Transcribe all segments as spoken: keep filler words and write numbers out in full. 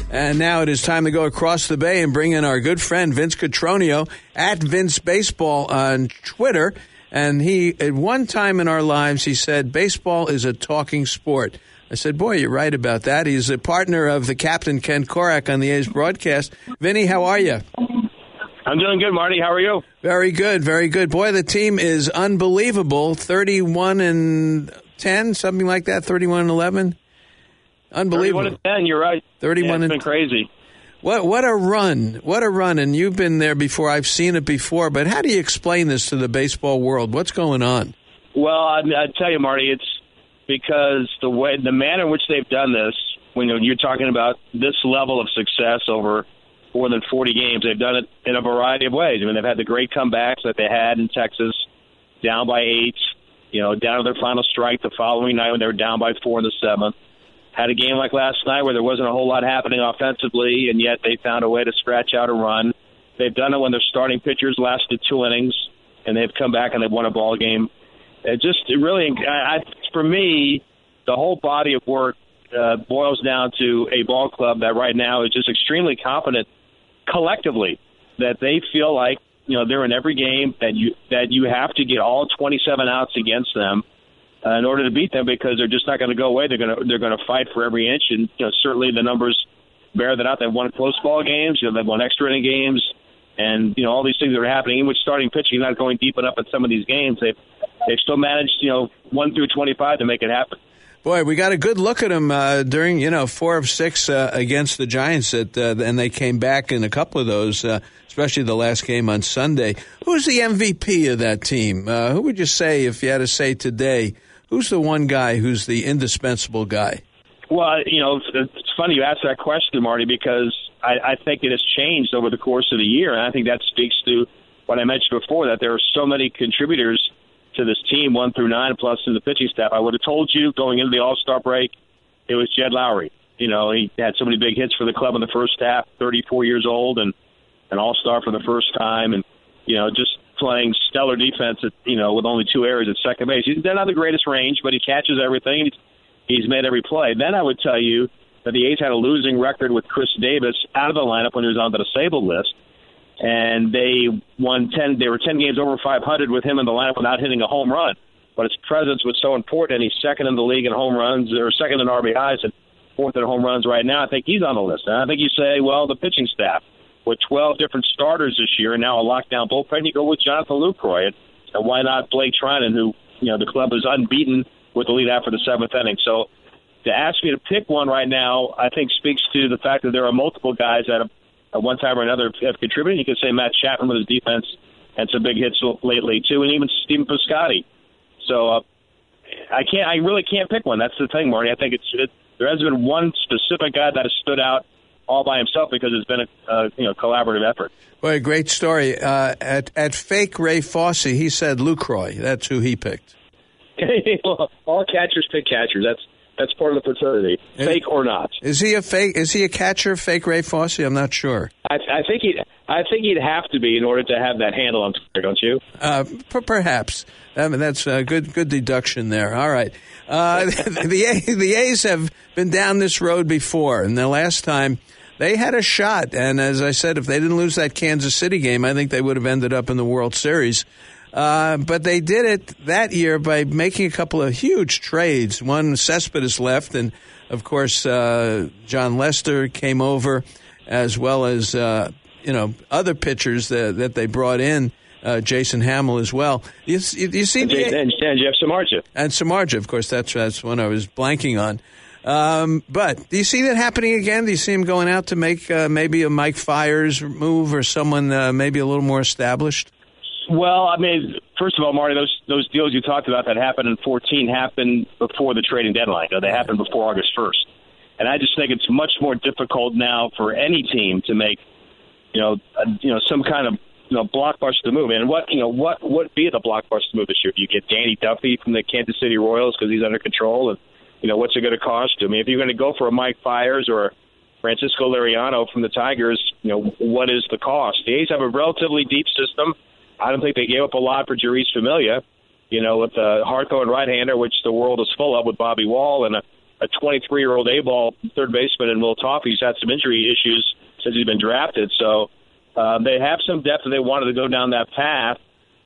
And now it is time to go across the bay and bring in our good friend Vince Cotroneo at Vince Baseball on Twitter. And he, at one time in our lives, he said, baseball is a talking sport. I said, boy, you're right about that. He's a partner of the captain, Ken Korak, on the A's broadcast. Vinny, how are you? I'm doing good, Marty. How are you? Very good, very good. Boy, the team is unbelievable. thirty-one and ten, something like that, thirty-one and eleven. Unbelievable. thirty-one and ten, you're right. thirty-one yeah, it's and been crazy. What what a run. What a run. And you've been there before. I've seen it before. But how do you explain this to the baseball world? What's going on? Well, I, I tell you, Marty, it's because the way, the manner in which they've done this, when you're talking about this level of success over more than forty games, they've done it in a variety of ways. I mean, they've had the great comebacks that they had in Texas, down by eight, you know, down to their final strike the following night when they were down by four in the seventh. Had a game like last night where there wasn't a whole lot happening offensively, and yet they found a way to scratch out a run. They've done it when their starting pitchers lasted two innings, and they've come back and they've won a ball game. It just it really, I, for me, the whole body of work uh, boils down to a ball club that right now is just extremely confident collectively that they feel like, you know, they're in every game, that you that you have to get all twenty-seven outs against them uh, in order to beat them, because they're just not going to go away. They're going to they're going to fight for every inch, and you know, certainly the numbers bear that out. They've won close ball games, you know, they've won extra inning games, and you know all these things that are happening. Even with starting pitching not going deep enough in some of these games, they've they've still managed, you know, one through twenty-five to make it happen. Boy, we got a good look at them uh, during, you know, four of six uh, against the Giants, at, uh, and they came back in a couple of those, uh, especially the last game on Sunday. Who's the M V P of that team? Uh, who would you say, if you had to say today, who's the one guy who's the indispensable guy? Well, you know, it's funny you ask that question, Marty, because I, I think it has changed over the course of the year, and I think that speaks to what I mentioned before, that there are so many contributors to this team, one through nine, plus in the pitching staff. I would have told you going into the All-Star break, it was Jed Lowry. You know, he had so many big hits for the club in the first half, thirty-four years old, and an All-Star for the first time, and, you know, just playing stellar defense, at, you know, with only two errors at second base. He's not the greatest range, but he catches everything. He's, he's made every play. Then I would tell you that the A's had a losing record with Chris Davis out of the lineup when he was on the disabled list. And they won ten. They were ten games over five hundred with him in the lineup without hitting a home run. But his presence was so important. He's second in the league in home runs, or second in R B Is, and fourth in home runs right now. I think he's on the list. And I think you say, well, the pitching staff with twelve different starters this year, and now a lockdown bullpen. You go with Jonathan Lucroy, and, and why not Blake Trinan, who, you know, the club is unbeaten with the lead after the seventh inning. So to ask me to pick one right now, I think speaks to the fact that there are multiple guys that have, at one time or another, have contributed. You could say Matt Chapman with his defense and some big hits lately too, and even Stephen Piscotty. So uh, I can't, I really can't pick one. That's the thing, Marty. I think it's it, there hasn't been one specific guy that has stood out all by himself, because it's been a uh, you know collaborative effort. Boy, great story. Uh, at at Fake Ray Fosse, he said Lucroy. That's who he picked. Well, all catchers pick catchers. That's That's part of the fraternity, fake or not. Is he a fake? Is he a catcher, Fake Ray Fosse? I'm not sure. I, I think he. I think he'd have to be in order to have that handle on Twitter, don't you? Uh, p- perhaps. I mean, that's a good good deduction there. All right. Uh, the the, the A's have been down this road before, and the last time they had a shot. And as I said, if they didn't lose that Kansas City game, I think they would have ended up in the World Series. Uh, but they did it that year by making a couple of huge trades. One, Cespedes left, and, of course, uh, John Lester came over, as well as, uh, you know, other pitchers that, that they brought in, uh, Jason Hamill as well. You, you, you see and, the, and, and Jeff Samardzija. And Samardzija, of course, that's, that's one I was blanking on. Um, but do you see that happening again? Do you see him going out to make uh, maybe a Mike Fiers move, or someone uh, maybe a little more established? Well, I mean, first of all, Marty, those those deals you talked about that happened in fourteen happened before the trading deadline. You know, they happened before August first. And I just think it's much more difficult now for any team to make, you know, a, you know, some kind of, you know, blockbuster move. And what, you know, what would be the blockbuster move this year? Do you get Danny Duffy from the Kansas City Royals because he's under control? And, you know, what's it going to cost? I mean, if you're going to go for a Mike Fiers or Francisco Liriano from the Tigers, you know, what is the cost? The A's have a relatively deep system. I don't think they gave up a lot for Jeurys Familia, you know, with the Hardcore and right-hander, which the world is full of with Bobby Wall, and a a twenty-three-year-old A-ball third baseman in Will Toffee who's had some injury issues since he's been drafted. So uh, they have some depth, and they wanted to go down that path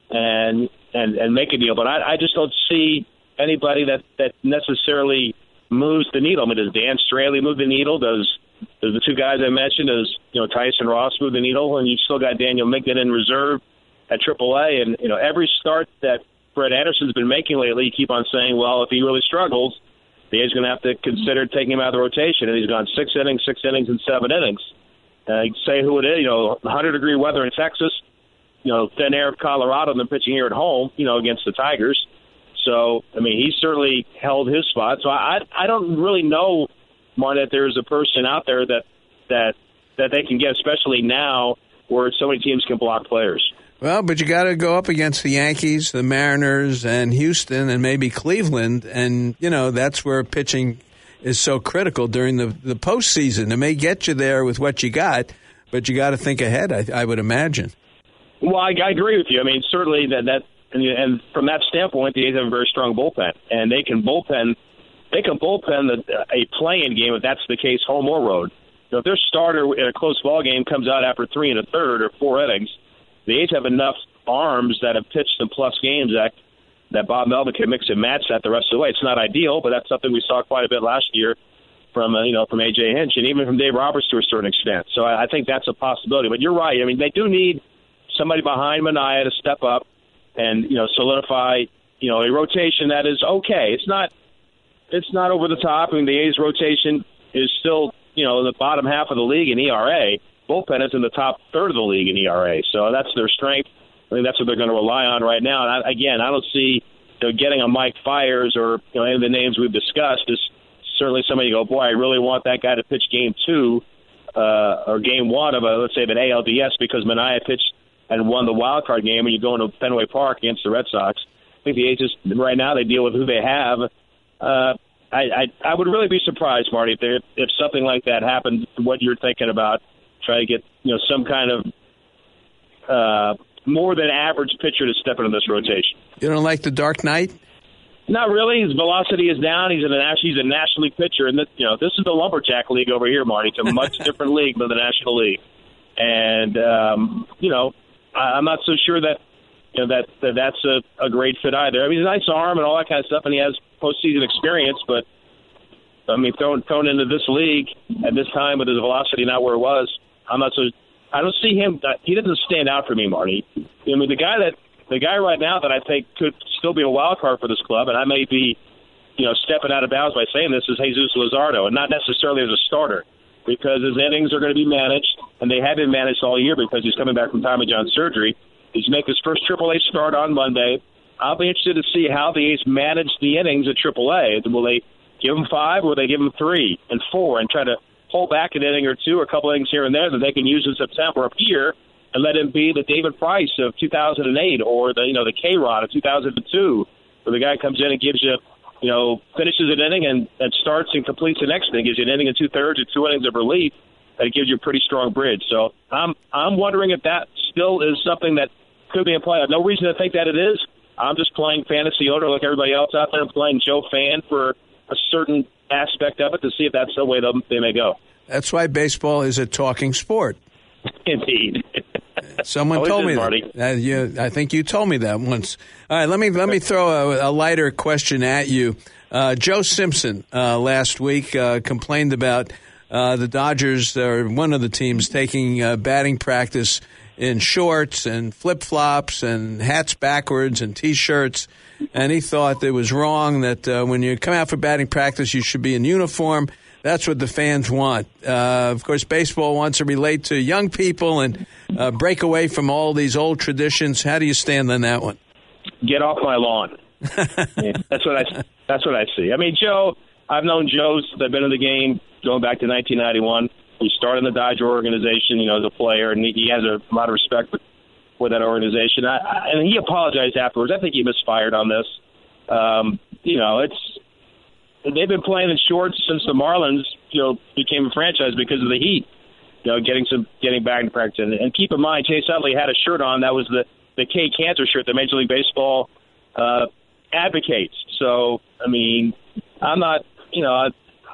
and and, and make a deal. But I, I just don't see anybody that, that necessarily moves the needle. I mean, does Dan Straley move the needle? Does does the two guys I mentioned, does you know Tyson Ross move the needle? And you've still got Daniel Migden in reserve at triple A. And, you know, every start that Brett Anderson's been making lately, you keep on saying, well, if he really struggles, the A's going to have to consider taking him out of the rotation. And he's gone six innings, six innings, and seven innings. Uh, you say who it is, you know, one hundred degree weather in Texas, you know, thin air of Colorado, and then pitching here at home, you know, against the Tigers. So, I mean, he's certainly held his spot. So I I don't really know, Martin, that there's a person out there that that that they can get, especially now where so many teams can block players. Well, but you got to go up against the Yankees, the Mariners, and Houston, and maybe Cleveland, and, you know, that's where pitching is so critical during the, the postseason. It may get you there with what you got, but you got to think ahead, I, I would imagine. Well, I, I agree with you. I mean, certainly that, that and, and from that standpoint, the A's have a very strong bullpen, and they can bullpen they can bullpen the, a play-in game if that's the case, home or road. So if their starter in a close ball game comes out after three and a third or four innings, the A's have enough arms that have pitched in plus games that that Bob Melvin can mix and match that the rest of the way. It's not ideal, but that's something we saw quite a bit last year from uh, you know from A J Hinch and even from Dave Roberts to a certain extent. So I, I think that's a possibility. But you're right. I mean, they do need somebody behind Manaea to step up and you know solidify you know a rotation that is okay. It's not it's not over the top. I mean, the A's rotation is still you know in the bottom half of the league in E R A. Bullpen is in the top third of the league in E R A, so that's their strength. I think that's what they're going to rely on right now. And I, again, I don't see you know, getting a Mike Fiers or you know, any of the names we've discussed is certainly somebody you go, boy, I really want that guy to pitch game two uh, or game one of a let's say of an A L D S because Manaea pitched and won the wild card game, and you go into Fenway Park against the Red Sox. I think the A's just right now they deal with who they have. Uh, I, I I would really be surprised, Marty, if there, if something like that happened. What you're thinking about. Try to get you know some kind of uh, more than average pitcher to step into this rotation. You don't like the Dark Knight? Not really. His velocity is down. He's in a he's a National League pitcher, and this, you know this is the Lumberjack League over here, Marty. It's a much different league than the National League, and um, you know I, I'm not so sure that you know that, that that's a, a great fit either. I mean, he's a nice arm and all that kind of stuff, and he has postseason experience, but I mean, thrown thrown into this league at this time with his velocity not where it was. I'm not so. I don't see him. He doesn't stand out for me, Marty. I mean, the guy that the guy right now that I think could still be a wild card for this club, and I may be, you know, stepping out of bounds by saying this, is Jesus Luzardo, and not necessarily as a starter, because his innings are going to be managed, and they have been managed all year because he's coming back from Tommy John surgery. He's making his first triple A start on Monday. I'll be interested to see how the A's manage the innings at triple A. Will they give him five, or will they give him three and four, and try to hold back an inning or two, or a couple innings here and there that they can use in September up here, and let him be the David Price of two thousand eight, or the you know the K-Rod of two thousand two, where the guy comes in and gives you, you know, finishes an inning and, and starts and completes the next inning, gives you an inning and two thirds or two innings of relief, that it gives you a pretty strong bridge. So I'm I'm wondering if that still is something that could be in play. I have no reason to think that it is. I'm just playing fantasy owner like everybody else out there. I'm playing Joe Fan for a certain aspect of it to see if that's the way they may go. That's why baseball is a talking sport. Indeed. Someone Always told is, me Marty. that. Uh, you, I think you told me that once. All right, let me let me throw a, a lighter question at you. Uh, Joe Simpson uh, last week uh, complained about uh, the Dodgers, or one of the teams, taking uh, batting practice in shorts and flip-flops and hats backwards and T-shirts. And he thought it was wrong that uh, when you come out for batting practice, you should be in uniform. That's what the fans want. Uh, of course, baseball wants to relate to young people and uh, break away from all these old traditions. How do you stand on that one? Get off my lawn. Yeah, that's what I. That's what I see. I mean, Joe. I've known Joe since I've been in the game, going back to nineteen ninety-one. He started in the Dodger organization, you know, as a player, and he, he has a lot of respect for, for that organization. I, I, and he apologized afterwards. I think he misfired on this. Um, you know, it's they've been playing in shorts since the Marlins, you know, became a franchise because of the heat. You know, getting some getting back in practice. And, and keep in mind, Chase Utley had a shirt on that was the the K Cancer shirt that Major League Baseball uh, advocates. So, I mean, I'm not, you know,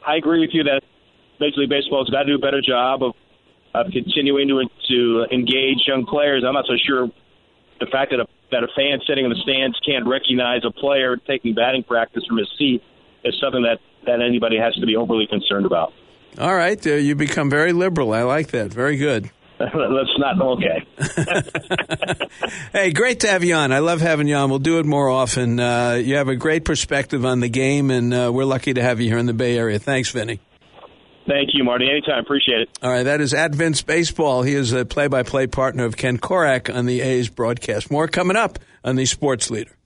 I agree with you that Major League Baseball has got to do a better job of, of continuing to to engage young players. I'm not so sure the fact that a, that a fan sitting in the stands can't recognize a player taking batting practice from his seat is something that, that anybody has to be overly concerned about. All right. Uh, you become very liberal. I like that. Very good. Let's not. Okay. Hey, great to have you on. I love having you on. We'll do it more often. Uh, you have a great perspective on the game, and uh, we're lucky to have you here in the Bay Area. Thanks, Vinny. Thank you, Marty. Anytime. Appreciate it. All right. That is at Vince Baseball. He is a play-by-play partner of Ken Korak on the A's broadcast. More coming up on the Sports Leader.